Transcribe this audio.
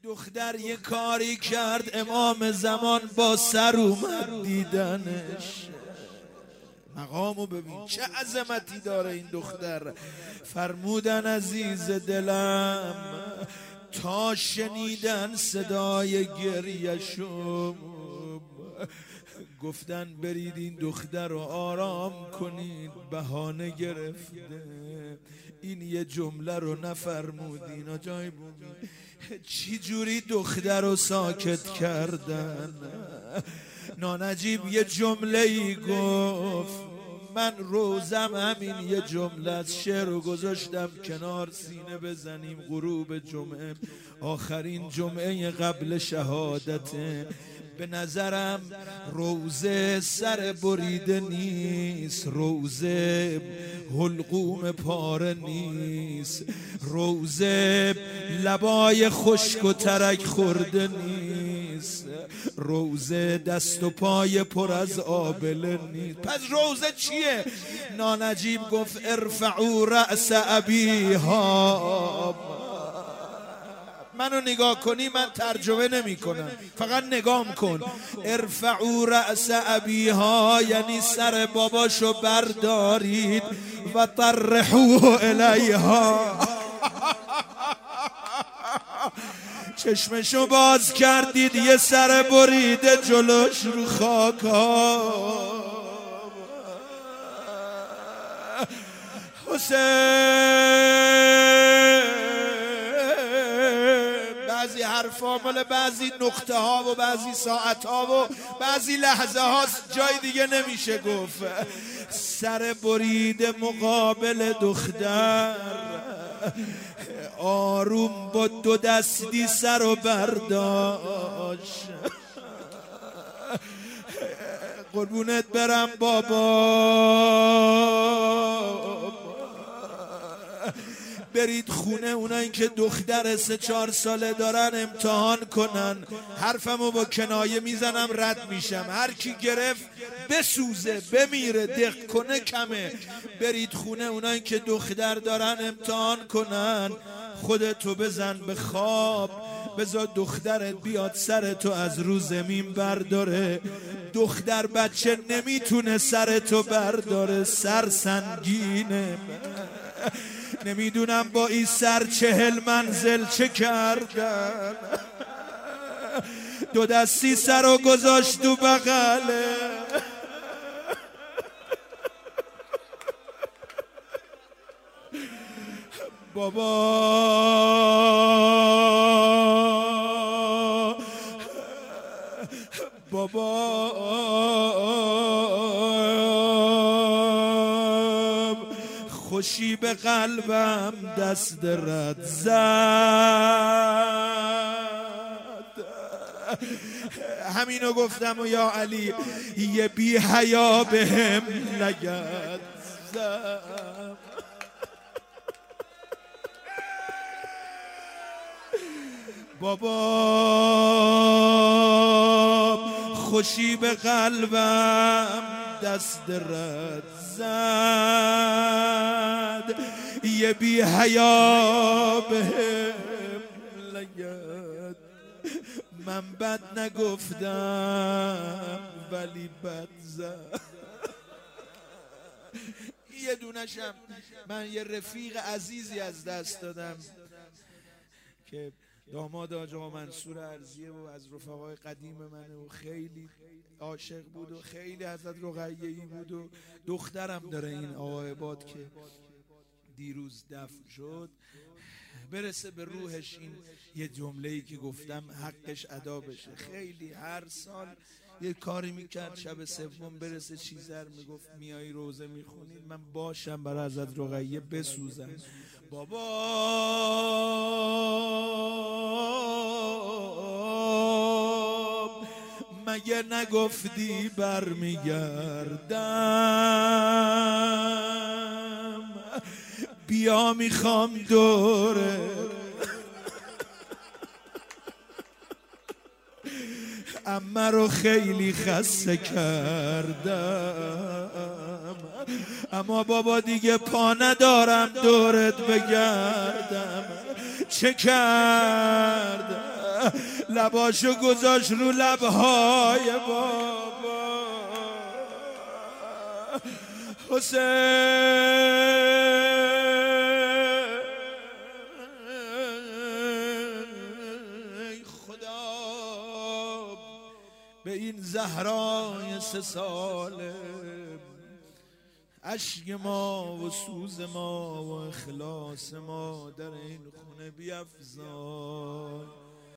دختر یه کاری کرد امام زمان با سر اومد دیدنش. مقامو ببین چه عظمتی داره این دختر. فرمودن عزیز دلم تا شنیدن صدای گریه‌شو گفتن برید این دختر رو آرام کنید، بهانه گرفته. این یه جمله رو نفرمودین آجای بومی چی جوری دختر رو ساکت کردن. نانجیب یه جمله ای گفت، من روزم همین یه جمله از شعر رو گذاشتم کنار سینه بزنیم غروب جمعه، آخرین جمعه قبل شهادته. به نظرم روزه سر بریده نیست، روزه حلقوم پاره نیست، روزه لبای خشک و ترک خورده نیست، روزه دست و پای پر از آبله نیست. پس روزه چیه؟ نانجیب گفت ارفعوا رأس ابیها. منو نگاه کنی من ترجمه نمی کنم، فقط نگام کن. ارفعوا رأس ابیها یعنی سر باباشو بردارید و طرحوه الیها. چشمشو باز کردید یه سر بریده جلوش رو خاک ها. حسین بعضی حرفا مال بعضی نقطه ها و بعضی ساعت ها و بعضی لحظه ها جای دیگه نمیشه گفت. سر بریده مقابل دختر آروم با دو دستی سر و برداشت. قربونت برم بابا، برید خونه اونایی که دختر 3-4 ساله دارن امتحان کنن. حرفمو با کنایه میزنم رد میشم، هر کی گرفت بسوزه بمیره دق کنه کمه. برید خونه اونایی که دختر دارن امتحان کنن، خودتو بزن به خواب، بذار دخترت بیاد سرتو از رو زمین برداره. دختر بچه نمیتونه سرتو برداره، سر سنگینه. نمیدونم با این سر 40 منزل چه کردن. دو دستی سر رو گذاشت تو بغله. بابا خوشی به قلبم دست رد زد. همینو گفتم و یا علی یه بی حیا بهم لگد زد. بابا خوشی به قلبم دست رد زد، یه بی حیا بهم لگد. من بد نگفتم ولی بد زد. یه دونشم من یه رفیق عزیزی از دست دادم که داماد آقا منصور ارزیه و از رفقای قدیم منه و خیلی عاشق بود و خیلی حضرت رقیه‌ای بود و دخترم داره این آقا عباد که دیروز دفن شد. برسه به روحش این یه جمله‌ای که گفتم حقش ادا بشه. خیلی هر سال یه کاری میکرد شب سوم برسه چیزر میگفت میایی روزه میخونید من باشم برای حضرت رقیه بسوزم. بابا مگه نگفتی برمیگردم؟ بیا میخوام دوره امه رو خیلی خسته کردم، اما بابا دیگه پا ندارم دورت بگردم. چه کردم لباشو گذاشت رو لبهای بابا. حسین خدا به این زهرای 3 ساله اشک ما و سوز ما و اخلاص ما در این خونه بیفزای.